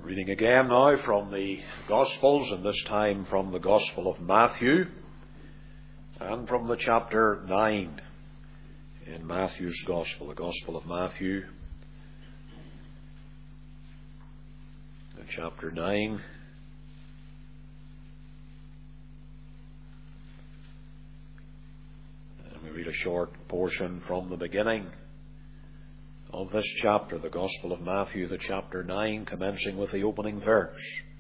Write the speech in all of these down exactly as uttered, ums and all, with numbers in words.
Reading again now from the Gospels, and this time from the Gospel of Matthew, and from the chapter nine in Matthew's Gospel, the Gospel of Matthew, and chapter nine. And we read a short portion from the beginning of this chapter, the Gospel of Matthew, the chapter nine, commencing with the opening verse.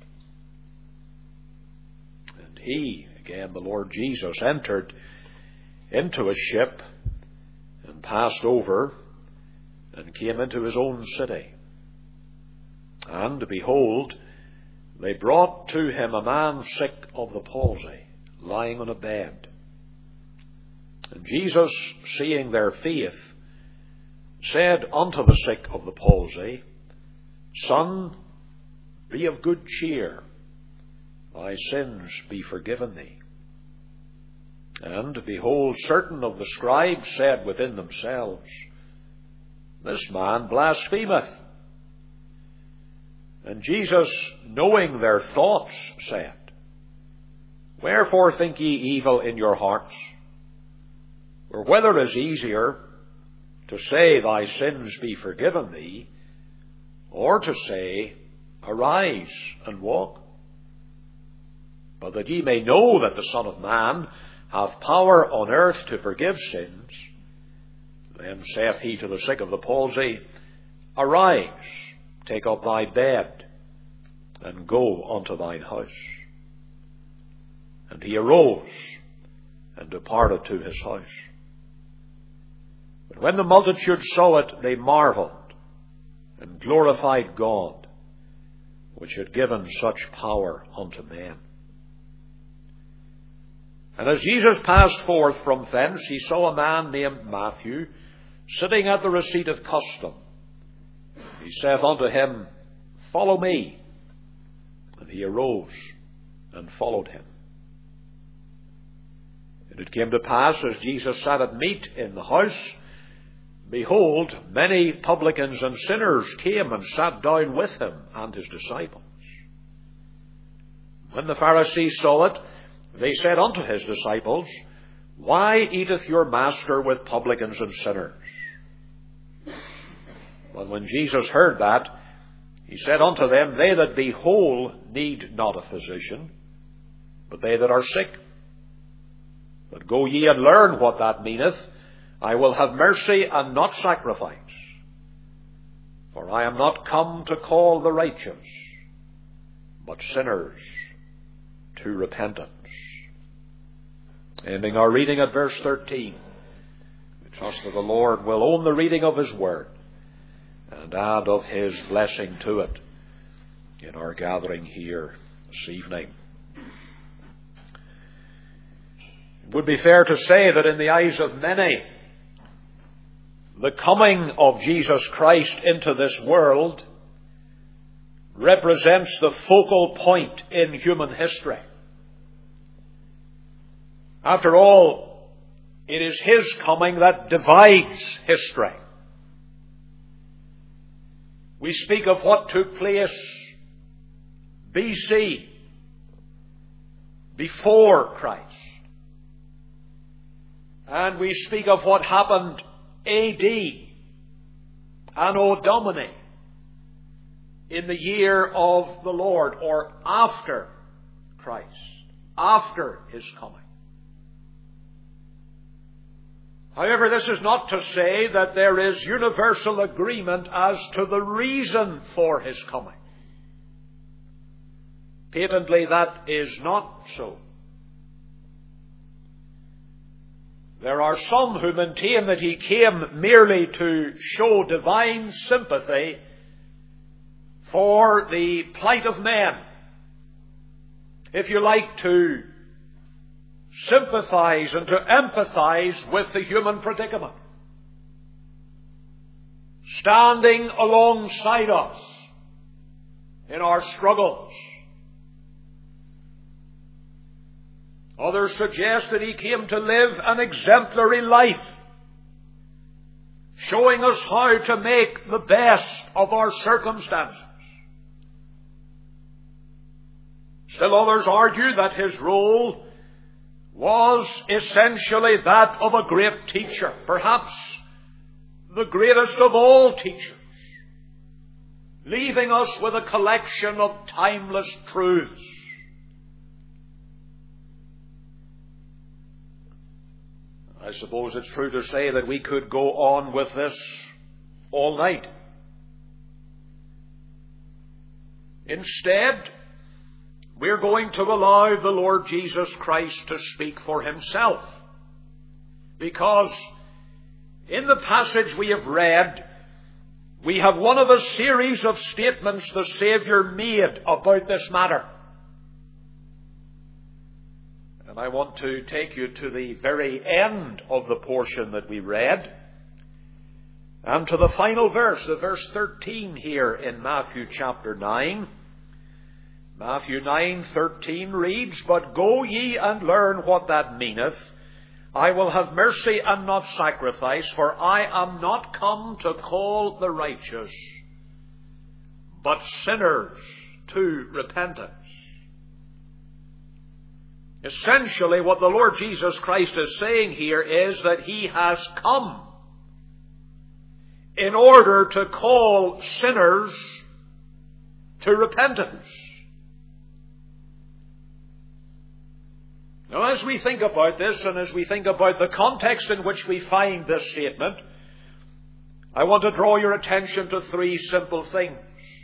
And he, again the Lord Jesus, entered into a ship and passed over and came into his own city. And behold, they brought to him a man sick of the palsy, lying on a bed. And Jesus, seeing their faith, said unto the sick of the palsy, Son, be of good cheer, thy sins be forgiven thee. And behold, certain of the scribes said within themselves, This man blasphemeth. And Jesus, knowing their thoughts, said, Wherefore think ye evil in your hearts? Or whether is easier, to say, Thy sins be forgiven thee, or to say, Arise and walk? But that ye may know that the Son of Man hath power on earth to forgive sins, then saith he to the sick of the palsy, Arise, take up thy bed, and go unto thine house. And he arose, and departed to his house. But when the multitude saw it, they marveled, and glorified God, which had given such power unto men. And as Jesus passed forth from thence, he saw a man named Matthew, sitting at the receipt of custom. He saith unto him, Follow me. And he arose, and followed him. And it came to pass, as Jesus sat at meat in the house, behold, many publicans and sinners came and sat down with him and his disciples. When the Pharisees saw it, they said unto his disciples, Why eateth your master with publicans and sinners? But when Jesus heard that, he said unto them, They that be whole need not a physician, but they that are sick. But go ye and learn what that meaneth, I will have mercy and not sacrifice. For I am not come to call the righteous, but sinners to repentance. Ending our reading at verse thirteen. We trust that the Lord will own the reading of His Word and add of His blessing to it in our gathering here this evening. It would be fair to say that in the eyes of many, the coming of Jesus Christ into this world represents the focal point in human history. After all, it is His coming that divides history. We speak of what took place B C, before Christ. And we speak of what happened A D, Anno Domini, in the year of the Lord, or after Christ, after His coming. However, this is not to say that there is universal agreement as to the reason for His coming. Patently, that is not so. There are some who maintain that He came merely to show divine sympathy for the plight of men. If you like, to sympathize and to empathize with the human predicament. Standing alongside us in our struggles. Others suggest that He came to live an exemplary life, showing us how to make the best of our circumstances. Still others argue that his role was essentially that of a great teacher, perhaps the greatest of all teachers, leaving us with a collection of timeless truths. I suppose it's true to say that we could go on with this all night. Instead, we're going to allow the Lord Jesus Christ to speak for himself. Because in the passage we have read, we have one of a series of statements the Saviour made about this matter. And I want to take you to the very end of the portion that we read, and to the final verse, the verse thirteen here in Matthew chapter nine. Matthew nine thirteen reads, "But go ye and learn what that meaneth. I will have mercy and not sacrifice, for I am not come to call the righteous, but sinners to repentance." Essentially, what the Lord Jesus Christ is saying here is that he has come in order to call sinners to repentance. Now, as we think about this, and as we think about the context in which we find this statement, I want to draw your attention to three simple things.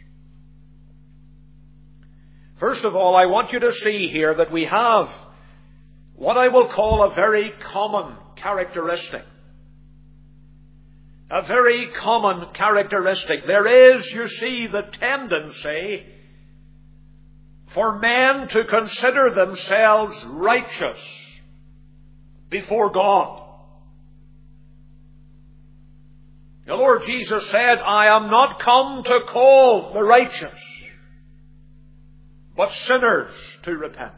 First of all, I want you to see here that we have what I will call a very common characteristic. A very common characteristic. There is, you see, the tendency for men to consider themselves righteous before God. The Lord Jesus said, "I am not come to call the righteous, but sinners to repentance."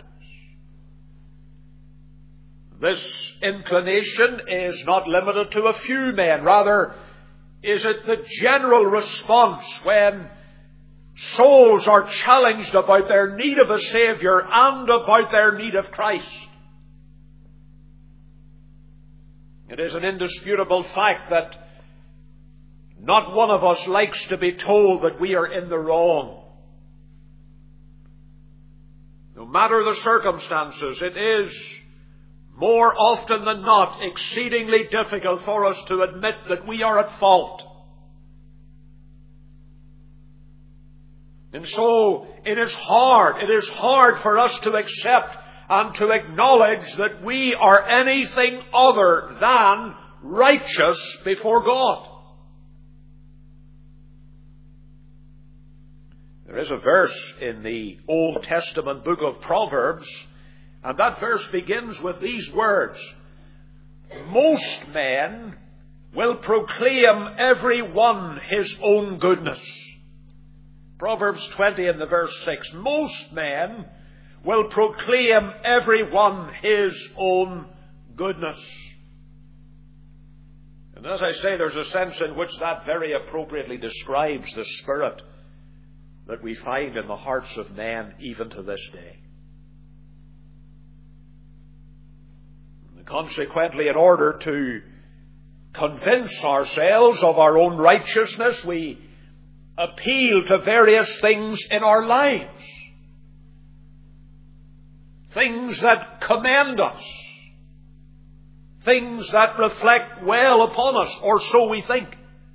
This inclination is not limited to a few men. Rather, is it the general response when souls are challenged about their need of a Saviour and about their need of Christ. It is an indisputable fact that not one of us likes to be told that we are in the wrong. No matter the circumstances, it is more often than not exceedingly difficult for us to admit that we are at fault. And so it is hard, it is hard for us to accept and to acknowledge that we are anything other than righteous before God. There is a verse in the Old Testament book of Proverbs, and that verse begins with these words: "Most men will proclaim every one his own goodness." Proverbs twenty and the verse six. Most men will proclaim every one his own goodness. And as I say, there's a sense in which that very appropriately describes the spirit that we find in the hearts of men even to this day. And consequently, in order to convince ourselves of our own righteousness, we appeal to various things in our lives. Things that commend us. Things that reflect well upon us, or so we think.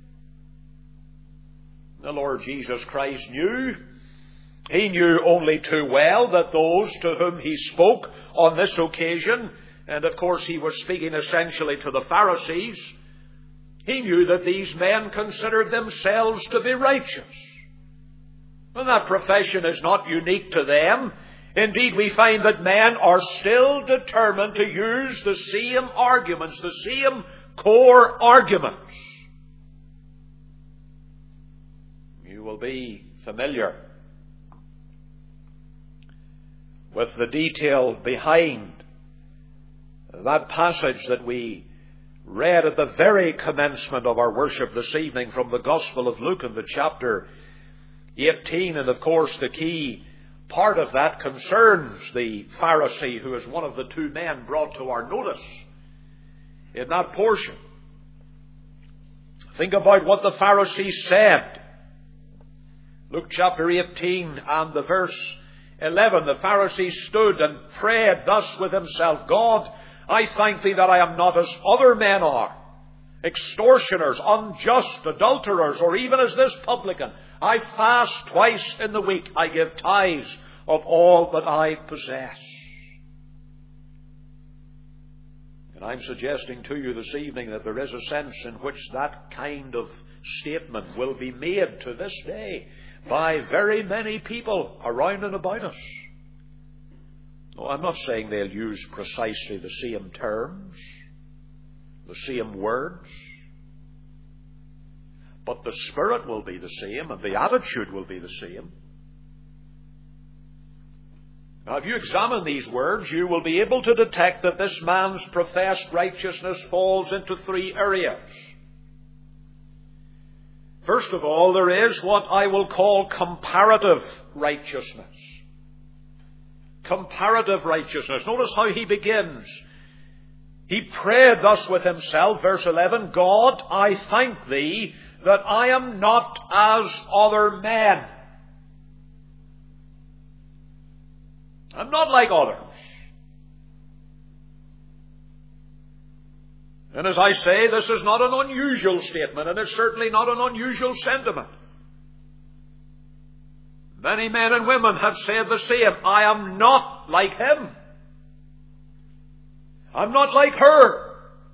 The Lord Jesus Christ knew, He knew only too well that those to whom He spoke on this occasion, and of course He was speaking essentially to the Pharisees, He knew that these men considered themselves to be righteous. And that profession is not unique to them. Indeed, we find that men are still determined to use the same arguments, the same core arguments. You will be familiar with the detail behind that passage that we read at the very commencement of our worship this evening from the Gospel of Luke in the chapter eighteen, and of course the key part of that concerns the Pharisee who is one of the two men brought to our notice in that portion. Think about what the Pharisee said. Luke chapter eighteen and the verse eleven. The Pharisee stood and prayed thus with himself, God, I thank thee that I am not as other men are, extortioners, unjust, adulterers, or even as this publican. I fast twice in the week. I give tithes of all that I possess. And I'm suggesting to you this evening that there is a sense in which that kind of statement will be made to this day by very many people around and about us. No, I'm not saying they'll use precisely the same terms, the same words, but the spirit will be the same and the attitude will be the same. Now, if you examine these words, you will be able to detect that this man's professed righteousness falls into three areas. First of all, there is what I will call comparative righteousness. Comparative righteousness. Notice how he begins. He prayed thus with himself, verse eleven, God, I thank thee that I am not as other men. I'm not like others. And as I say, this is not an unusual statement, and it's certainly not an unusual sentiment. Many men and women have said the same. I am not like him. I'm not like her.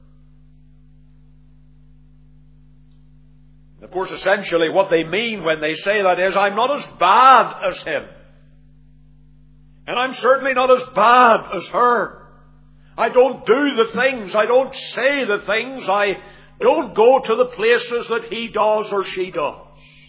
Of course, essentially what they mean when they say that is, I'm not as bad as him. And I'm certainly not as bad as her. I don't do the things, I don't say the things, I don't go to the places that he does or she does.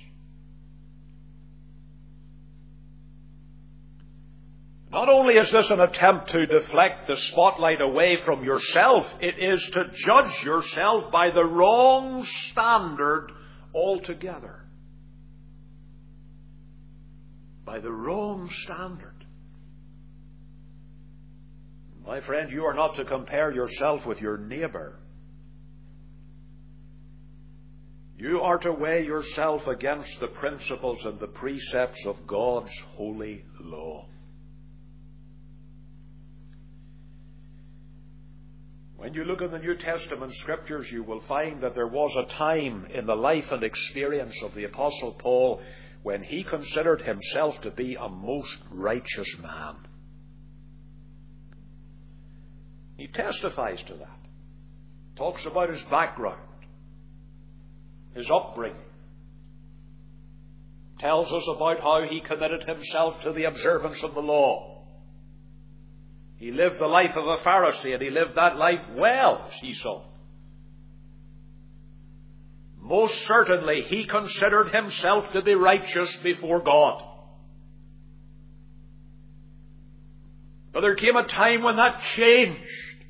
Not only is this an attempt to deflect the spotlight away from yourself, it is to judge yourself by the wrong standard altogether. By the wrong standard. My friend, you are not to compare yourself with your neighbor. You are to weigh yourself against the principles and the precepts of God's holy law. When you look in the New Testament Scriptures, you will find that there was a time in the life and experience of the Apostle Paul when he considered himself to be a most righteous man. He testifies to that. Talks about his background, his upbringing. Tells us about how he committed himself to the observance of the law. He lived the life of a Pharisee, and he lived that life well, as he saw. Most certainly, he considered himself to be righteous before God. But there came a time when that changed.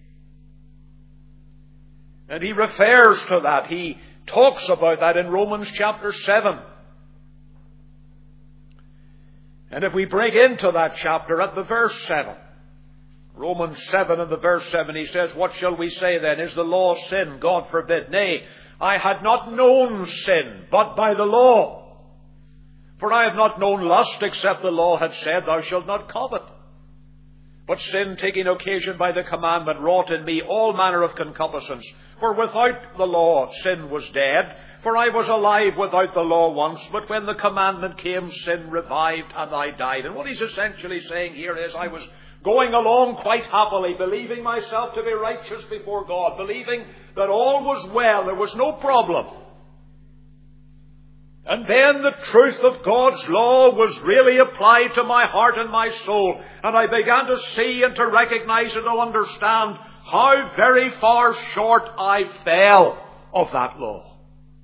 And he refers to that. He talks about that in Romans chapter seven. And if we break into that chapter at the verse seven, Romans seven and the verse seven, he says, what shall we say then? Is the law sin? God forbid. Nay, I had not known sin, but by the law. For I have not known lust, except the law had said, thou shalt not covet. But sin, taking occasion by the commandment, wrought in me all manner of concupiscence. For without the law, sin was dead. For I was alive without the law once, but when the commandment came, sin revived, and I died. And what he's essentially saying here is, I was going along quite happily, believing myself to be righteous before God, believing that all was well, there was no problem. And then the truth of God's law was really applied to my heart and my soul. And I began to see and to recognize and to understand how very far short I fell of that law.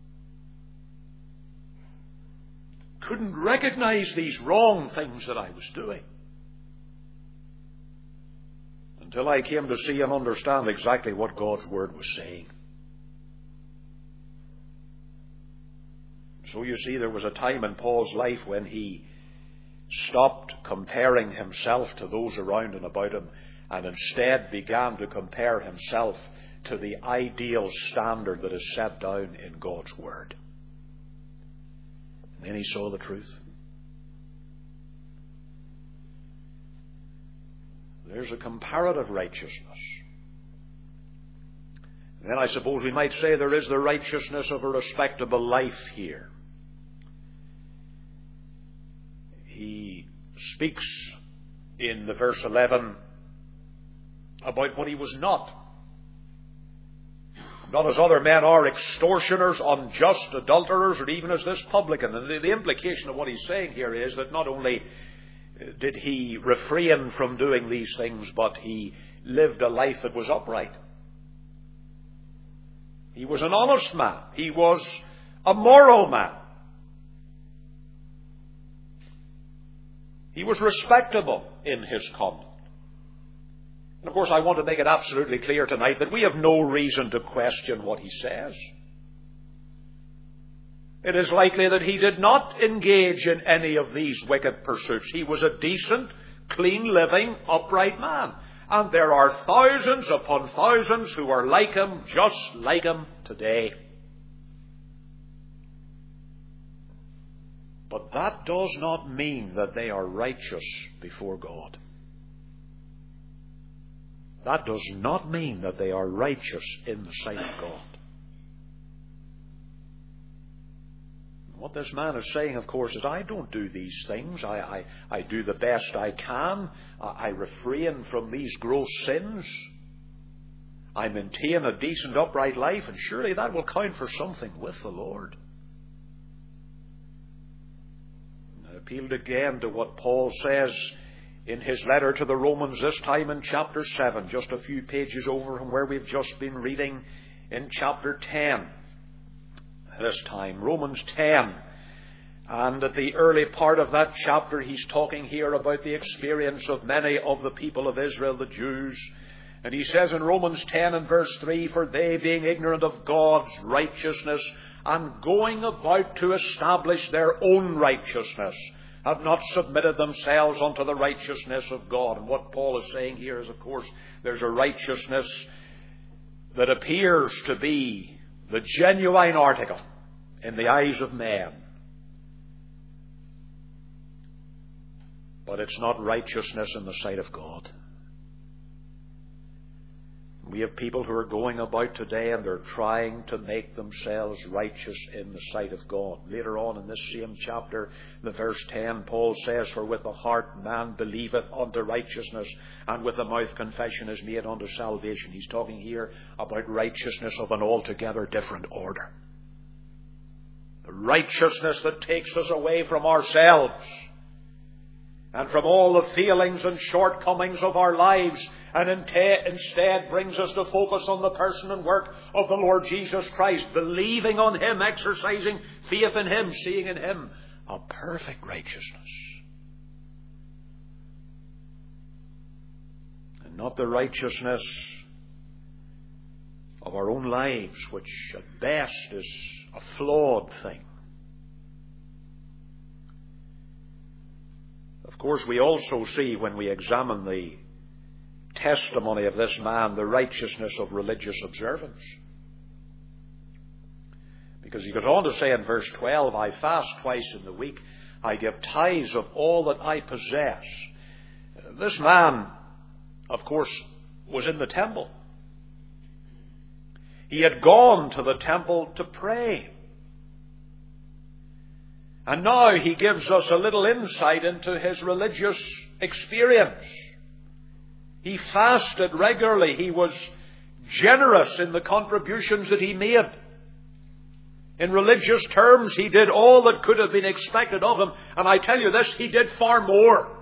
Couldn't recognize these wrong things that I was doing. Until I came to see and understand exactly what God's Word was saying. So you see, there was a time in Paul's life when he stopped comparing himself to those around and about him, and instead began to compare himself to the ideal standard that is set down in God's Word. And then he saw the truth. There's a comparative righteousness. And then I suppose we might say there is the righteousness of a respectable life here. He speaks in the verse eleven about what he was not. Not as other men are, extortioners, unjust, adulterers, or even as this publican. And the, the implication of what he's saying here is that not only did he refrain from doing these things, but he lived a life that was upright. He was an honest man. He was a moral man. He was respectable in his conduct. And of course, I want to make it absolutely clear tonight that we have no reason to question what he says. It is likely that he did not engage in any of these wicked pursuits. He was a decent, clean-living, upright man. And there are thousands upon thousands who are like him, just like him today. But that does not mean that they are righteous before God. That does not mean that they are righteous in the sight of God. What this man is saying, of course, is I don't do these things. I, I, I do the best I can. I, I refrain from these gross sins. I maintain a decent, upright life, and surely that will count for something with the Lord. I appealed again to what Paul says in his letter to the Romans, this time in chapter seven, just a few pages over from where we've just been reading in chapter ten. This time, Romans ten. And at the early part of that chapter, he's talking here about the experience of many of the people of Israel, the Jews. And he says in Romans ten and verse three, for they, being ignorant of God's righteousness and going about to establish their own righteousness, have not submitted themselves unto the righteousness of God. And what Paul is saying here is, of course, there's a righteousness that appears to be the genuine article in the eyes of men. But it's not righteousness in the sight of God. We have people who are going about today and they're trying to make themselves righteous in the sight of God. Later on in this same chapter, the verse ten, Paul says, for with the heart man believeth unto righteousness, and with the mouth confession is made unto salvation. He's talking here about righteousness of an altogether different order. The righteousness that takes us away from ourselves and from all the feelings and shortcomings of our lives, and instead brings us to focus on the person and work of the Lord Jesus Christ, believing on Him, exercising faith in Him, seeing in Him a perfect righteousness. And not the righteousness of our own lives, which at best is a flawed thing. Of course, we also see when we examine the testimony of this man the righteousness of religious observance. Because he goes on to say in verse twelve, I fast twice in the week, I give tithes of all that I possess. This man, of course, was in the temple. He had gone to the temple to pray. And now he gives us a little insight into his religious experience. He fasted regularly. He was generous in the contributions that he made. In religious terms, he did all that could have been expected of him. And I tell you this, he did far more.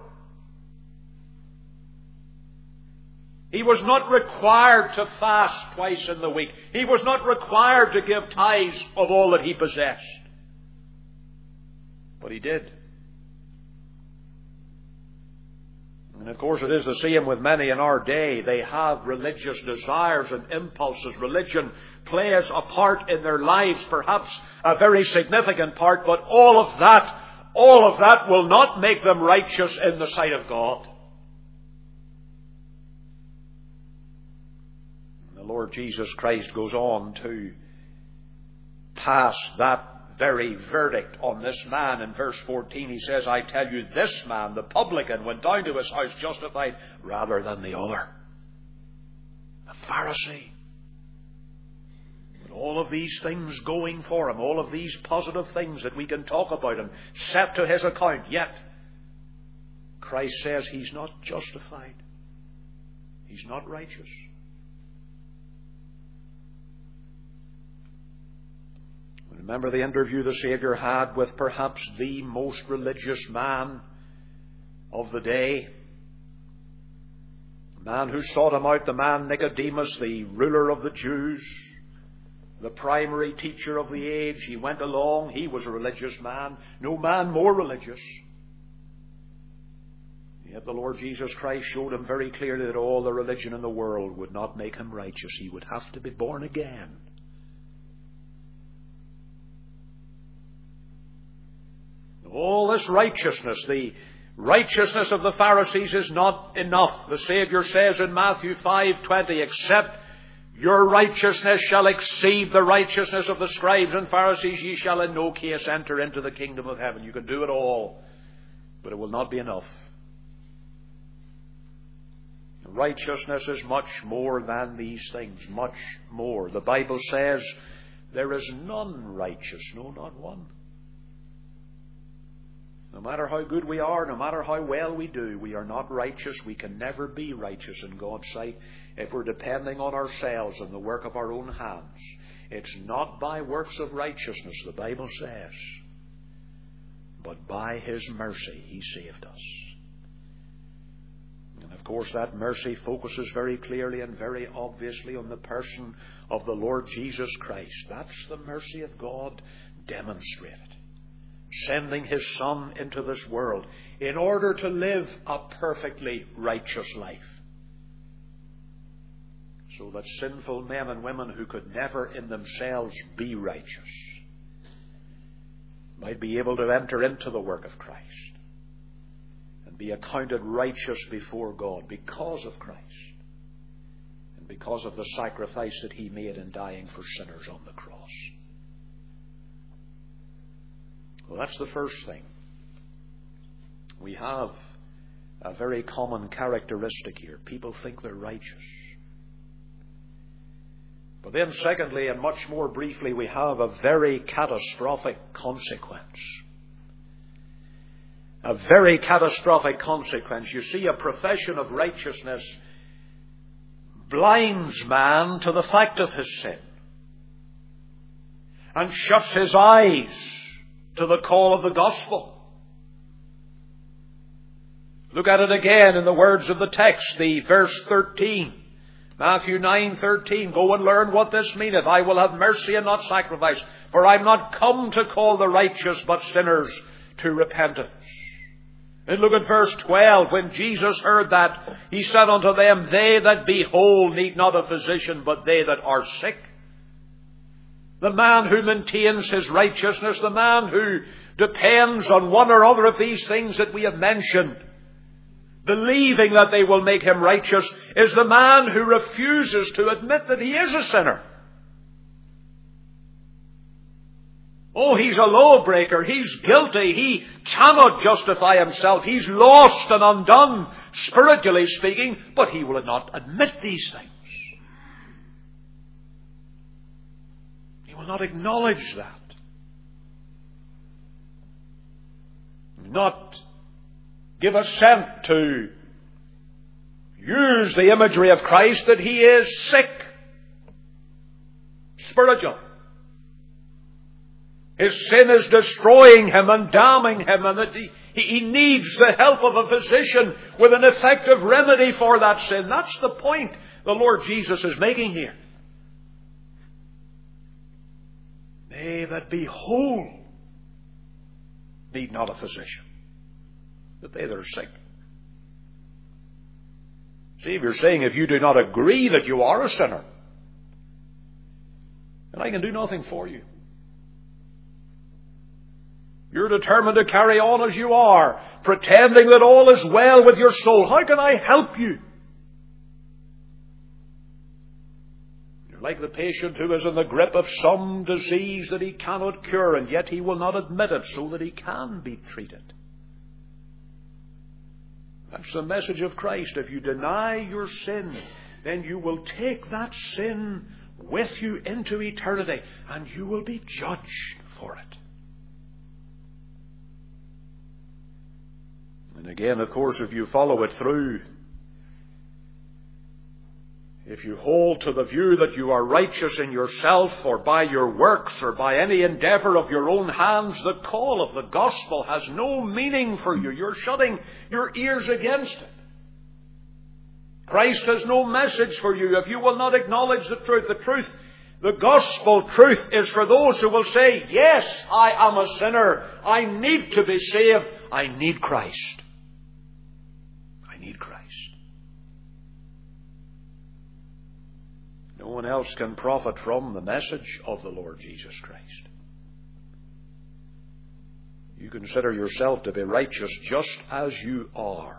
He was not required to fast twice in the week. He was not required to give tithes of all that he possessed. But he did. And of course it is the same with many in our day. They have religious desires and impulses. Religion plays a part in their lives, perhaps a very significant part, but all of that all of that will not make them righteous in the sight of God. The Lord Jesus Christ goes on to pass that very verdict on this man. In verse fourteen he says, I tell you, this man, the publican, went down to his house justified rather than the other. The Pharisee. With all of these things going for him, all of these positive things that we can talk about and set to his account, yet Christ says he's not justified. He's not righteous. Remember the interview the Saviour had with perhaps the most religious man of the day. The man who sought him out, the man Nicodemus, the ruler of the Jews, the primary teacher of the age. He went along. He was a religious man. No man more religious. Yet the Lord Jesus Christ showed him very clearly that all the religion in the world would not make him righteous. He would have to be born again. All this righteousness, the righteousness of the Pharisees, is not enough. The Saviour says in Matthew five twenty, except your righteousness shall exceed the righteousness of the scribes and Pharisees, ye shall in no case enter into the kingdom of heaven. You can do it all, but it will not be enough. Righteousness is much more than these things, much more. The Bible says there is none righteous, no, not one. No matter how good we are, no matter how well we do, we are not righteous. We can never be righteous in God's sight if we're depending on ourselves and the work of our own hands. It's not by works of righteousness, the Bible says, but by His mercy He saved us. And of course that mercy focuses very clearly and very obviously on the person of the Lord Jesus Christ. That's the mercy of God demonstrated. Sending His Son into this world in order to live a perfectly righteous life. So that sinful men and women who could never in themselves be righteous might be able to enter into the work of Christ and be accounted righteous before God because of Christ and because of the sacrifice that He made in dying for sinners on the cross. Well, that's the first thing. We have a very common characteristic here. People think they're righteous. But then secondly, and much more briefly, we have a very catastrophic consequence. A very catastrophic consequence. You see, a profession of righteousness blinds man to the fact of his sin and shuts his eyes to the call of the gospel. Look at it again in the words of the text, the verse thirteen. Matthew nine thirteen. Go and learn what this meaneth. I will have mercy and not sacrifice. For I am not come to call the righteous, but sinners to repentance. And look at verse twelve. When Jesus heard that, He said unto them, they that be whole need not a physician, but they that are sick. The man who maintains his righteousness, the man who depends on one or other of these things that we have mentioned, believing that they will make him righteous, is the man who refuses to admit that he is a sinner. Oh, he's a lawbreaker. He's guilty. He cannot justify himself. He's lost and undone, spiritually speaking, but he will not admit these things. He will not acknowledge that. Not give assent to use the imagery of Christ that He is sick, spiritual. His sin is destroying him and damning him, and that he, he needs the help of a physician with an effective remedy for that sin. That's the point the Lord Jesus is making here. They that be whole need not a physician, but they that are sick. See, if you're saying if you do not agree that you are a sinner, then I can do nothing for you. You're determined to carry on as you are, pretending that all is well with your soul. How can I help you? You're like the patient who is in the grip of some disease that he cannot cure, and yet he will not admit it so that he can be treated. That's the message of Christ. If you deny your sin, then you will take that sin with you into eternity, and you will be judged for it. And again, of course, if you follow it through, if you hold to the view that you are righteous in yourself or by your works or by any endeavour of your own hands, the call of the gospel has no meaning for you. You're shutting your ears against it. Christ has no message for you if you will not acknowledge the truth. The truth, the gospel truth, is for those who will say, yes, I am a sinner. I need to be saved. I need Christ. I need Christ. No one else can profit from the message of the Lord Jesus Christ. You consider yourself to be righteous just as you are,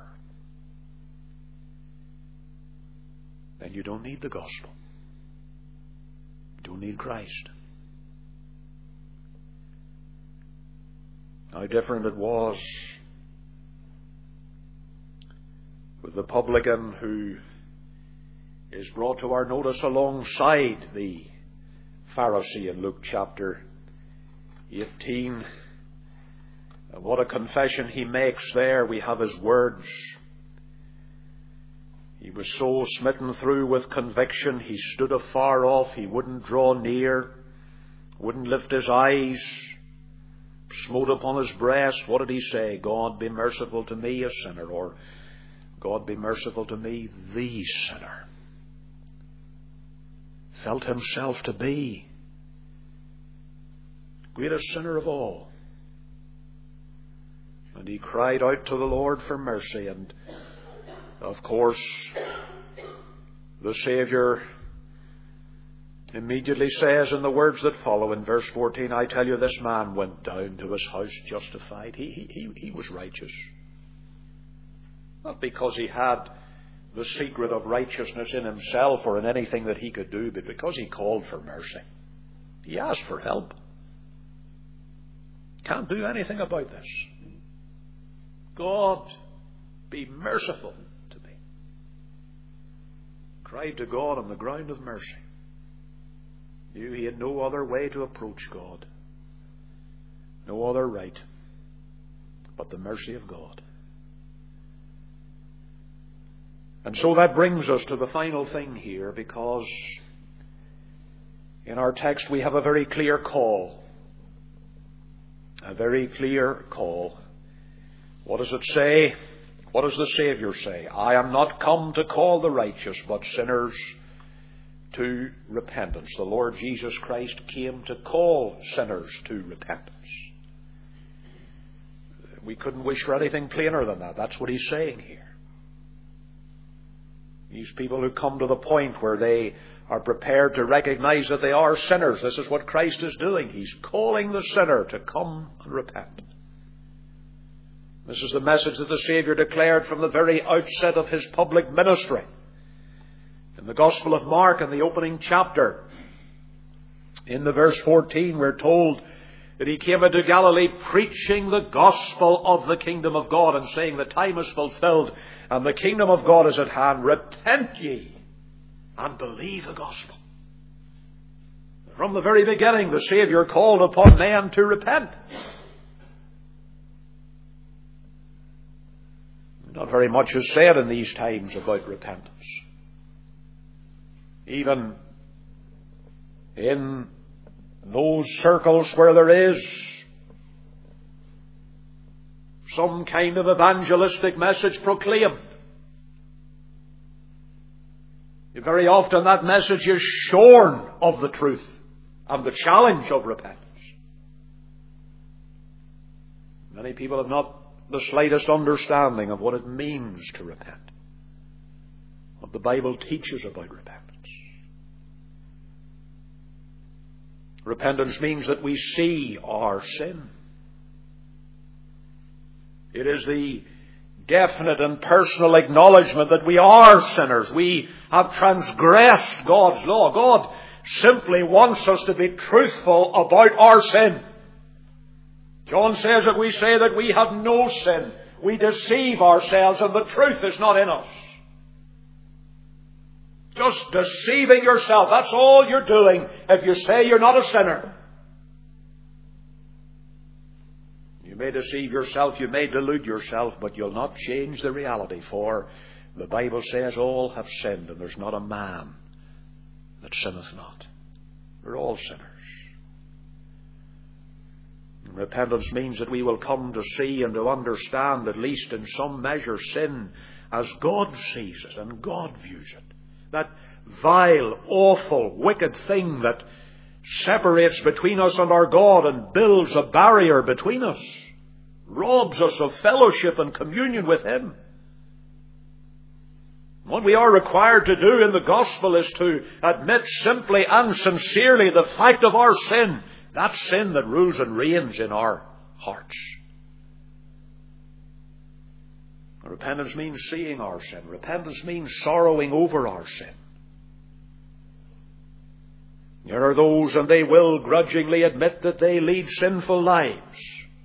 then you don't need the gospel. You don't need Christ. How different it was with the publican who is brought to our notice alongside the Pharisee in Luke chapter eighteen. And what a confession he makes there. We have his words. He was so smitten through with conviction, he stood afar off. He wouldn't draw near, wouldn't lift his eyes, smote upon his breast. What did he say? God be merciful to me, a sinner. Or God be merciful to me, the sinner. Felt himself to be the greatest sinner of all. And he cried out to the Lord for mercy. And of course, the Saviour immediately says in the words that follow in verse fourteen, I tell you, this man went down to his house justified. He, he, he was righteous. Not because he had the secret of righteousness in himself or in anything that he could do, but because he called for mercy. He asked for help. Can't do anything about this. God, be merciful to me. Cried to God on the ground of mercy. Knew he had no other way to approach God. No other right but the mercy of God. And so that brings us to the final thing here, because in our text we have a very clear call. A very clear call. What does it say? What does the Saviour say? I am not come to call the righteous, but sinners to repentance. The Lord Jesus Christ came to call sinners to repentance. We couldn't wish for anything plainer than that. That's what he's saying here. These people who come to the point where they are prepared to recognize that they are sinners. This is what Christ is doing. He's calling the sinner to come and repent. This is the message that the Saviour declared from the very outset of his public ministry. In the Gospel of Mark, in the opening chapter, in the verse fourteen, we're told that he came into Galilee preaching the gospel of the kingdom of God and saying, the time is fulfilled and the kingdom of God is at hand. Repent ye and believe the gospel. From the very beginning, the Saviour called upon men to repent. Not very much is said in these times about repentance. Even in those circles where there is some kind of evangelistic message proclaimed, very often that message is shorn of the truth and the challenge of repentance. Many people have not the slightest understanding of what it means to repent, what the Bible teaches about repentance. Repentance means that we see our sin. It is the definite and personal acknowledgement that we are sinners. We have transgressed God's law. God simply wants us to be truthful about our sin. John says that we say that we have no sin. We deceive ourselves and the truth is not in us. Just deceiving yourself. That's all you're doing if you say you're not a sinner. You may deceive yourself, you may delude yourself, but you'll not change the reality, for the Bible says all have sinned, and there's not a man that sinneth not. We're all sinners. And repentance means that we will come to see and to understand, at least in some measure, sin as God sees it and God views it. That vile, awful, wicked thing that separates between us and our God and builds a barrier between us, robs us of fellowship and communion with Him. What we are required to do in the gospel is to admit simply and sincerely the fact of our sin, that sin that rules and reigns in our hearts. Repentance means seeing our sin. Repentance means sorrowing over our sin. There are those, and they will grudgingly admit that they lead sinful lives,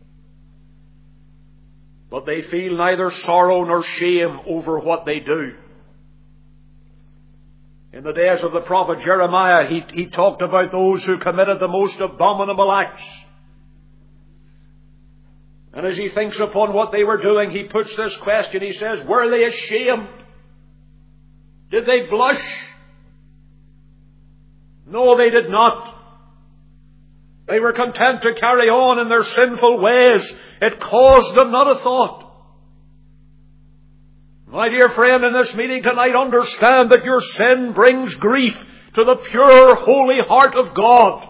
but they feel neither sorrow nor shame over what they do. In the days of the prophet Jeremiah, he, he talked about those who committed the most abominable acts. And as he thinks upon what they were doing, he puts this question. He says, were they ashamed? Did they blush? No, they did not. They were content to carry on in their sinful ways. It caused them not a thought. My dear friend, in this meeting tonight, understand that your sin brings grief to the pure, holy heart of God.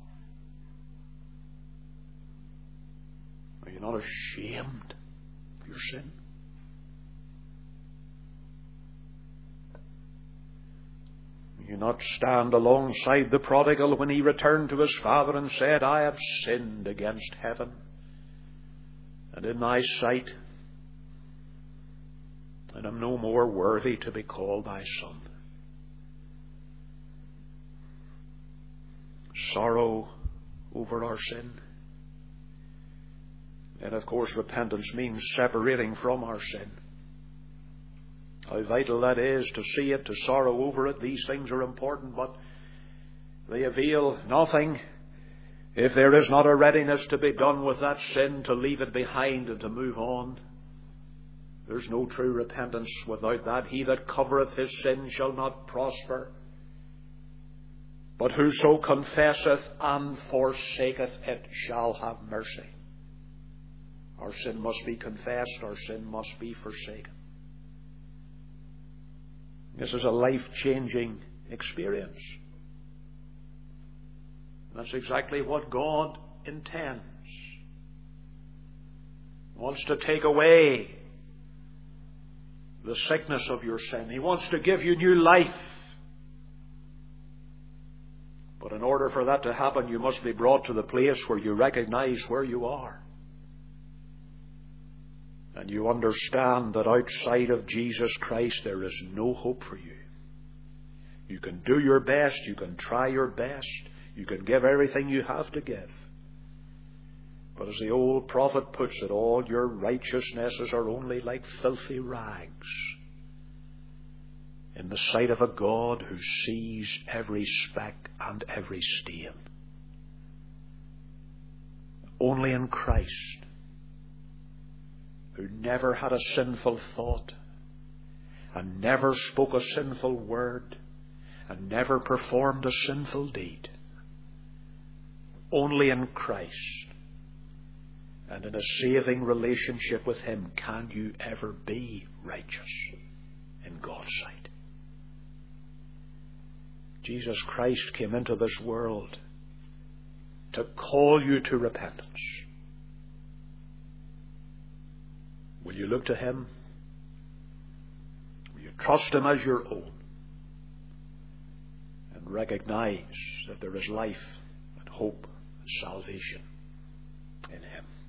Are you not ashamed of your sin? Do you not stand alongside the prodigal when he returned to his father and said, I have sinned against heaven and in thy sight, and am no more worthy to be called thy son? Sorrow over our sin. And of course repentance means separating from our sin. How vital that is, to see it, to sorrow over it. These things are important, but they avail nothing if there is not a readiness to be done with that sin, to leave it behind and to move on. There's no true repentance without that. He that covereth his sin shall not prosper, but whoso confesseth and forsaketh it shall have mercy. Our sin must be confessed, our sin must be forsaken. This is a life-changing experience. That's exactly what God intends. He wants to take away the sickness of your sin. He wants to give you new life. But in order for that to happen, you must be brought to the place where you recognize where you are. And you understand that outside of Jesus Christ there is no hope for you. You can do your best, you can try your best, you can give everything you have to give. But as the old prophet puts it, all your righteousnesses are only like filthy rags in the sight of a God who sees every speck and every stain. Only in Christ, who never had a sinful thought and never spoke a sinful word and never performed a sinful deed, only in Christ and in a saving relationship with Him can you ever be righteous in God's sight. Jesus Christ came into this world to call you to repentance. Will you look to Him? Will you trust Him as your own? And recognize that there is life and hope and salvation in Him.